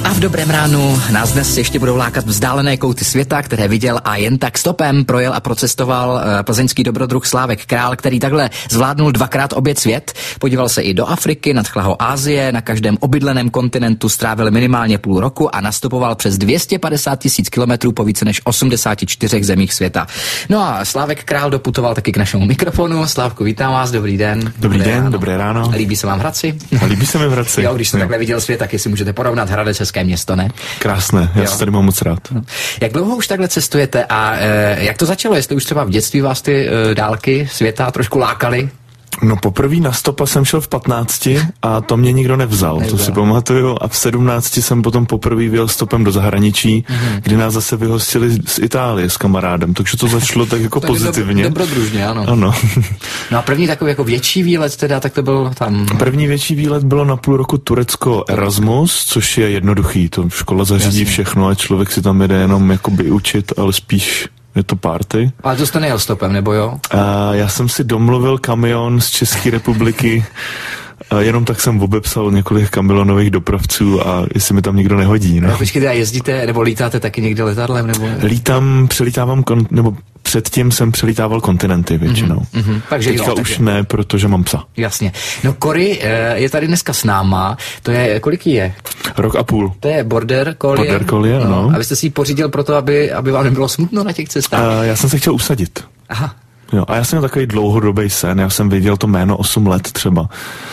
A v dobrém ránu nás dnes ještě budou lákat vzdálené kouty světa, které viděl a jen tak stopem projel a procestoval plzeňský dobrodruh Slávek Král, který takhle zvládnul dvakrát obět svět. Podíval se i do Afriky, nadchla ho Asie, na každém obydleném kontinentu strávil minimálně půl roku a nastupoval přes 250 000 kilometrů po více než 84 zemích světa. No a Slávek Král doputoval taky k našemu mikrofonu. Slávku, vítám vás, dobrý den. Dobrý den, dobré ráno. Líbí se vám Hradci? Líbí se mi v Hradci. Jo, když jste takhle viděl svět, taky si můžete porovnat Hradec, hezké město, ne? Krásné, já se tady mám moc rád. Jak dlouho už takhle cestujete a jak to začalo? Jestli už třeba v dětství vás ty dálky světa trošku lákaly? No poprvé na stopa jsem šel v 15 a to mě nikdo nevzal. To si pamatuju. A v 17 jsem potom poprvé vyjel stopem do zahraničí, kdy nás zase vyhostili z Itálie s kamarádem. Takže to začalo tak jako pozitivně. Dobrodružně, ano. Ano. No a první takový jako větší výlet teda, tak to byl tam... První větší výlet bylo na půl roku Turecko Erasmus, což je jednoduchý. To škola zařídí všechno a člověk si tam jede jenom jakoby učit, ale spíš je to party. Ale to jste nejel stopem, nebo jo? Já jsem si domluvil kamion z České republiky, jenom tak jsem obepsal několik kamionových dopravců a jestli mi tam nikdo nehodí. No. Počkejte, a jezdíte, nebo lítáte taky někde letadlem, nebo... Přelítávám, nebo předtím jsem přelítával kontinenty většinou. Takže teďka už ne, protože mám psa. Jasně. No Cory je tady dneska s náma, to je, kolik jí je? Rok a půl. To je Border Collie. Border Collie, ano. A vy jste si ji pořídil proto, aby vám nebylo smutno na těch cestách? Já jsem se chtěl usadit. Aha. Jo, a já jsem měl takový dlouhodobý sen, já jsem viděl to jméno 8 let třeba.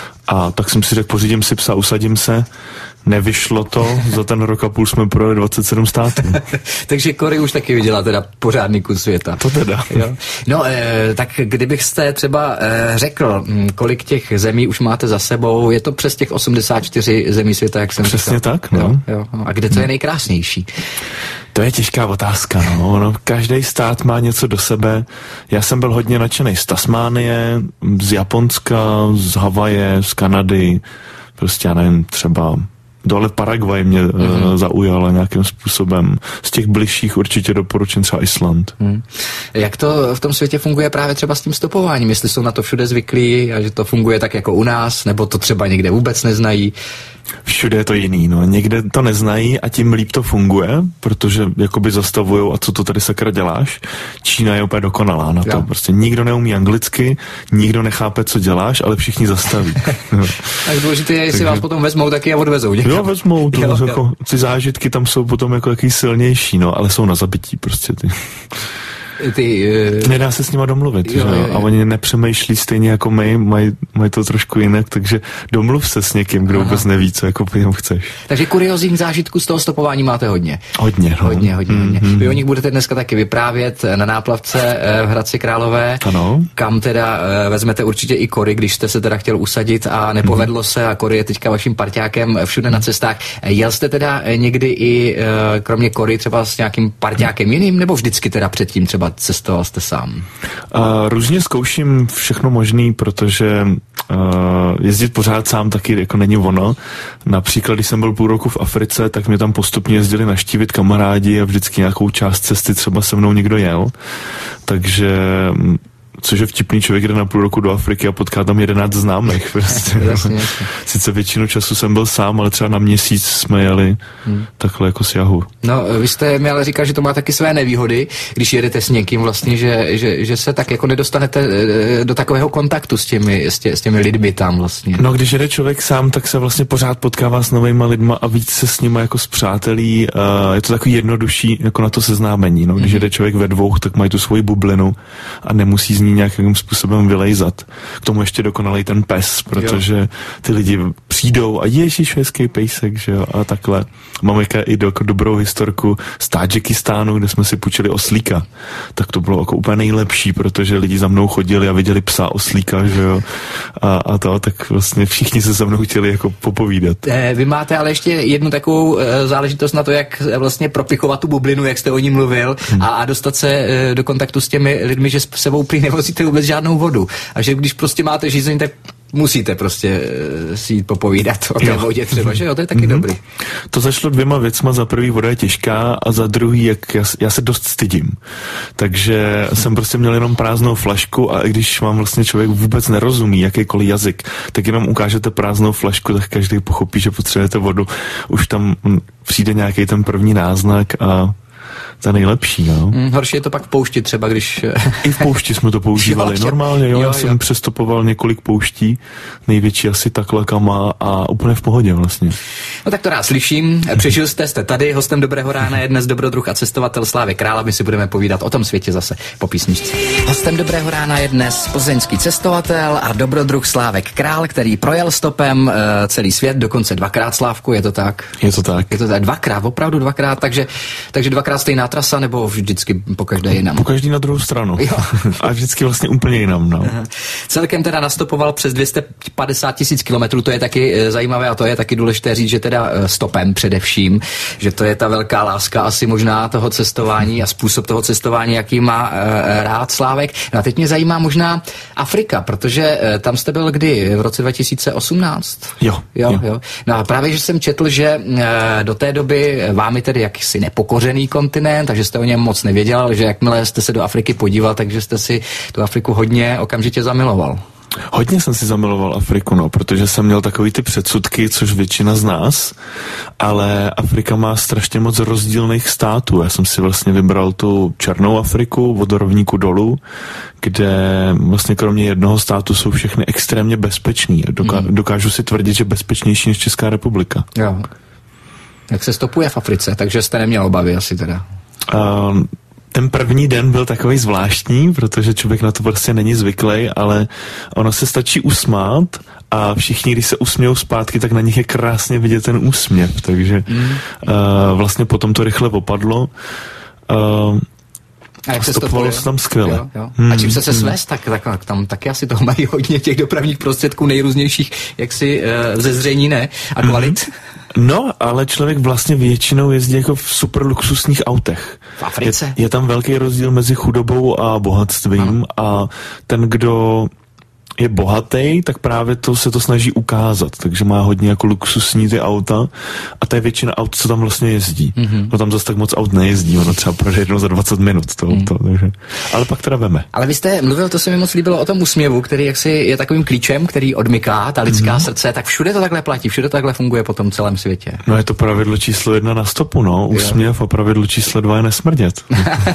A tak jsem si řekl, pořídím si psa, usadím se. Nevyšlo to, za ten rok a půl jsme projeli 27 států. Takže Cory už taky viděla teda pořádný kus světa. To teda. Jo. No, tak kdybyste třeba řekl, kolik těch zemí už máte za sebou, je to přes těch 84 zemí světa, jak jsem přesně říkal? Tak, no. Jo. A kde to je nejkrásnější? To je těžká otázka, no. Každý stát má něco do sebe. Já jsem byl hodně nadšený z Tasmánie, z Japonska, z Havaje, z Kanady, prostě já nevím, třeba dole Paraguay mě zaujala nějakým způsobem. Z těch bližších určitě doporučím třeba Island. Jak to v tom světě funguje právě třeba s tím stopováním? Jestli jsou na to všude zvyklí a že to funguje tak jako u nás, nebo to třeba někde vůbec neznají? Všude je to jiný, no. Někde to neznají a tím líp to funguje, protože jakoby zastavujou, a co to tady sakra děláš? Čína je úplně dokonalá na to. Prostě nikdo neumí anglicky, nikdo nechápe, co děláš, ale všichni zastaví. Tak důležité je, jestli vás potom vezmou, taky je odvezou někam. Jo, vezmou, jako, ty zážitky tam jsou potom jako jaký silnější, no, ale jsou na zabití prostě ty. Nedá se s nima domluvit, jo. A oni nepřemýšlí stejně jako my, mají to trošku jinak, takže domluv se s někým, kdo vůbec neví, co jako po něm chceš. Takže kuriózních zážitků z toho stopování máte hodně. Hodně. Vy o nich budete dneska taky vyprávět na náplavce v Hradci Králové. Ano. Kam teda vezmete určitě i Cory, když jste se teda chtěl usadit a nepovedlo se a Cory je teďka vaším parťákem všude na cestách. Jel jste teda někdy i kromě Cory třeba s nějakým parťákem jiným, nebo vždycky teda předtím třeba cestoval jste sám? Různě zkouším všechno možný, protože jezdit pořád sám taky jako není ono. Například, když jsem byl půl roku v Africe, tak mě tam postupně jezdili navštívit kamarádi a vždycky nějakou část cesty třeba se mnou někdo jel. Takže což je vtipný, člověk jde na půl roku do Afriky a potká tam 11 známých. Prostě, jasně. Sice většinu času jsem byl sám, ale třeba na měsíc jsme jeli takhle jako s Yahoo. No, vy jste mi ale říkal, že to má taky své nevýhody, když jedete s někým vlastně, že se tak jako nedostanete do takového kontaktu s těmi lidmi tam vlastně. No, když jede člověk sám, tak se vlastně pořád potkává s novejma lidma a víc se s nima jako s přátelí. Je to takový jednodušší jako na to seznámení. No, když jede člověk ve dvou, tak mají tu svoji bublinu a nemusí z ní nějakým způsobem vylejzat. K tomu ještě dokonalej ten pes, protože ty lidi přijdou a ježiš, hezký pejsek, že jo, a takhle. Máme i dobrou historku z Tadžikistánu, kde jsme si půjčili oslíka. Tak to bylo jako úplně nejlepší, protože lidi za mnou chodili a viděli psa oslíka, že jo, a to, tak vlastně všichni se se mnou chtěli jako popovídat. Vy máte ale ještě jednu takovou záležitost na to, jak vlastně propichovat tu bublinu, jak jste o ní mluvil, a dostat se do kontaktu s těmi lidmi, že s sebou prý nevozíte vůbec žádnou vodu. A že když prostě máte žízeň, tak musíte prostě si jít popovídat o té vodě třeba, že jo, to je taky dobrý. To začalo 2 věcma, za prvý voda je těžká a za druhý, jak já se dost stydím. Takže jsem prostě měl jenom prázdnou flašku a i když vám vlastně člověk vůbec nerozumí jakýkoliv jazyk, tak jenom ukážete prázdnou flašku, tak každý pochopí, že potřebujete vodu. Už tam přijde nějaký ten první náznak a to je nejlepší, no. Horší je to pak v poušti třeba, když... I v poušti jsme to používali. Normálně, já jsem přestopoval několik pouští, největší asi Taklakama a úplně v pohodě vlastně. No tak to rád slyším. Přišel jste tady, hostem Dobrého rána je dnes dobrodruh a cestovatel Slávek Král, my si budeme povídat o tom světě zase po písničce. Hostem Dobrého rána je dnes plzeňský cestovatel a dobrodruh Slávek Král, který projel stopem celý svět, dokonce 2krát, Slávku, je to tak? Je to tak. Je to tak, 2krát, opravdu 2krát, takže 2krát stejná trasa, nebo vždycky po každé jinam? Po každý na druhou stranu. Jo. A vždycky vlastně úplně jinam, no. Celkem teda nastopoval přes 250 000 kilometrů, to je taky zajímavé a to je taky důležité říct, že teda stopem především, že to je ta velká láska asi možná toho cestování a způsob toho cestování, jaký má rád Slávek. No a teď mě zajímá možná Afrika, protože tam jste byl kdy? V roce 2018? Jo. No a právě, že jsem četl, že do té doby vámi tedy jakýsi nepokořený kontinent, takže jste o něm moc nevěděl, ale že jakmile jste se do Afriky podíval, takže jste si tu Afriku hodně okamžitě zamiloval. Hodně jsem si zamiloval Afriku, no, protože jsem měl takový ty předsudky, což většina z nás, ale Afrika má strašně moc rozdílných států. Já jsem si vlastně vybral tu černou Afriku od rovníku dolů, kde vlastně kromě jednoho státu jsou všechny extrémně bezpeční. Dokážu si tvrdit, že bezpečnější než Česká republika. Jo. Jak se stopuje v Africe, takže jste neměl obavy asi teda. Ten první den byl takový zvláštní, protože člověk na to prostě není zvyklý, ale ono se stačí usmát a všichni, když se usmějou zpátky, tak na nich je krásně vidět ten úsměv, takže vlastně potom to rychle opadlo. A jak se stopovalo se tam skvěle. Jo. A čím se svést, tak tam taky asi toho mají hodně těch dopravních prostředků nejrůznějších, jaksi ze zřejní, ne? A kvalit? No, ale člověk vlastně většinou jezdí jako v super luxusních autech. V Africe? Je tam velký rozdíl mezi chudobou a bohatstvím a ten, kdo je bohatý, tak právě to se to snaží ukázat, takže má hodně jako luxusní ty auta a to je většina aut, co tam vlastně jezdí. No tam zase tak moc aut nejezdí, ono třeba projde jednou za 20 minut to auto, takže. Ale pak teda veme. Ale vy jste mluvil, to se mi moc líbilo, o tom úsměvu, který jaksi je takovým klíčem, který odmyká ta lidská srdce, tak všude to takhle platí, všude to takhle funguje po tom celém světě. No je to pravidlo číslo 1 na stopu, no, úsměv a pravidlo číslo 2 je nesmrdět.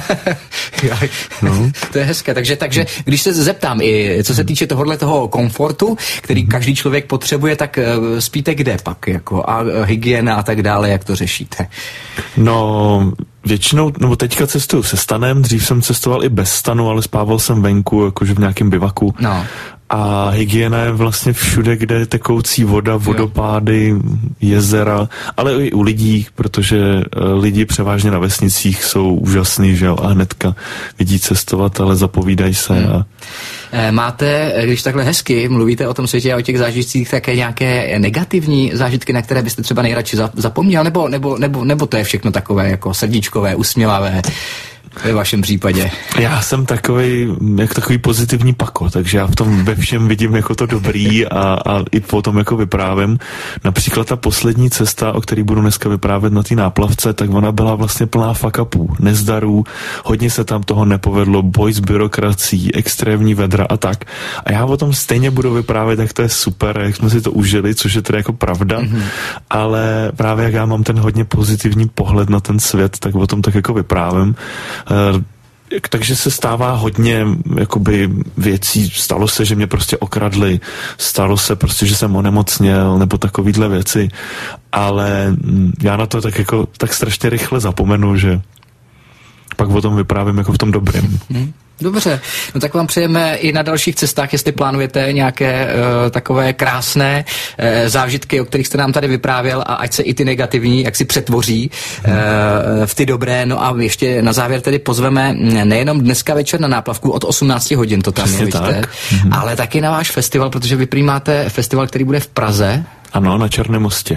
No. To je hezké, takže když se zeptám i co se týče toho komfortu, který každý člověk potřebuje, tak spíte kde pak, jako a hygiena a tak dále, jak to řešíte? No, většinou, nebo teďka cestuju se stanem, dřív jsem cestoval i bez stanu, ale spával jsem venku, jakože v nějakém bivaku. No. A hygiena je vlastně všude, kde je tekoucí voda, vodopády, jezera, ale i u lidí, protože lidi převážně na vesnicích jsou úžasný, že jo, a hnedka vidí cestovatele, zapovídají se. Máte, když takhle hezky mluvíte o tom světě a o těch zážitcích, také nějaké negativní zážitky, na které byste třeba nejradši zapomněl, nebo to je všechno takové jako srdíčkové, usměvavé? Ve vašem případě. Já jsem takový pozitivní pako, takže já v tom ve všem vidím jako to dobrý a i potom jako vyprávím. Například ta poslední cesta, o který budu dneska vyprávět na té náplavce, tak ona byla vlastně plná fuck upů, nezdarů, hodně se tam toho nepovedlo, boj s byrokracií, extrémní vedra a tak. A já o tom stejně budu vyprávět, jak to je super, jak jsme si to užili, což je teda jako pravda, ale právě jak já mám ten hodně pozitivní pohled na ten svět, tak o tom tak jako vyprávím. Takže se stává hodně jakoby věcí, stalo se, že mě prostě okradli, stalo se prostě, že jsem onemocněl nebo takovýhle věci, ale já na to tak strašně rychle zapomenu, že pak o tom vyprávím jako v tom dobrém. Dobře, no tak vám přejeme i na dalších cestách, jestli plánujete nějaké takové krásné zážitky, o kterých jste nám tady vyprávěl a ať se i ty negativní, jak si přetvoří v ty dobré. No a ještě na závěr tedy pozveme nejenom dneska večer na náplavku od 18 hodin, to tam je, vidíte, ale taky na váš festival, protože vy prý máte festival, který bude v Praze. Ano, na Černém mostě.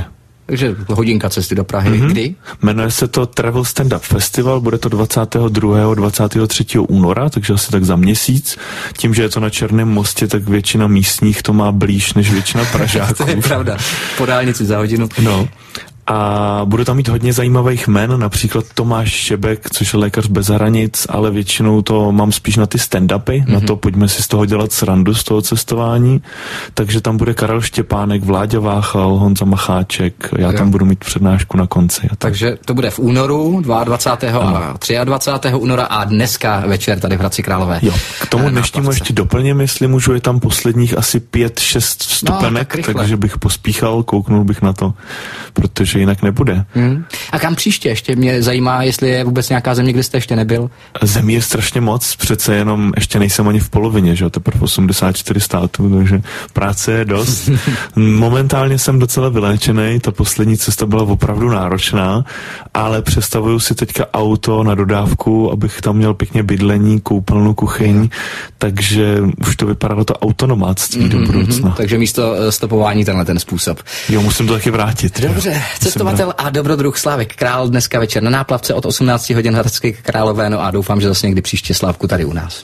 Takže hodinka cesty do Prahy. Kdy? Jmenuje se to Travel Stand Up Festival, bude to 22. 23. února, takže asi tak za měsíc. Tím, že je to na Černém mostě, tak většina místních to má blíž než většina Pražáků. To je pravda. Po dálnici za hodinu. No. A budu tam mít hodně zajímavých jmen, například Tomáš Šebek, což je lékař bez hranic, ale většinou to mám spíš na ty stand-upy, na to pojďme si z toho dělat srandu, z toho cestování. Takže tam bude Karel Štěpánek, Vláďa Váchal, Honza Macháček, já tam budu mít přednášku na konci. Takže to bude v únoru, 22. a 23. února a dneska večer tady v Hradci Králové. Jo, k tomu dnešnímu ještě doplním, jestli můžu, je tam posledních asi 5-6 vstupenek, takže bych pospíchal, kouknul bych na to, protože jinak nebude. A kam příště? Ještě mě zajímá, jestli je vůbec nějaká země, kde jste ještě nebyl. Zemí je strašně moc, přece jenom ještě nejsem ani v polovině, že jo, teprve 84 států, takže práce je dost. Momentálně jsem docela vyléčený, ta poslední cesta byla opravdu náročná, ale představuju si teďka auto na dodávku, abych tam měl pěkně bydlení, koupelnu, kuchyň, takže už to vypadá to autonomátství do budoucna. Takže místo stopování tenhle ten způsob. Jo, musím to taky vrátit. Dobře, cestovatel a dobrodruh Slávek Král dneska večer na Náplavce od 18 hodin Hradci Králové, no a doufám, že zase někdy příště Slávku tady u nás.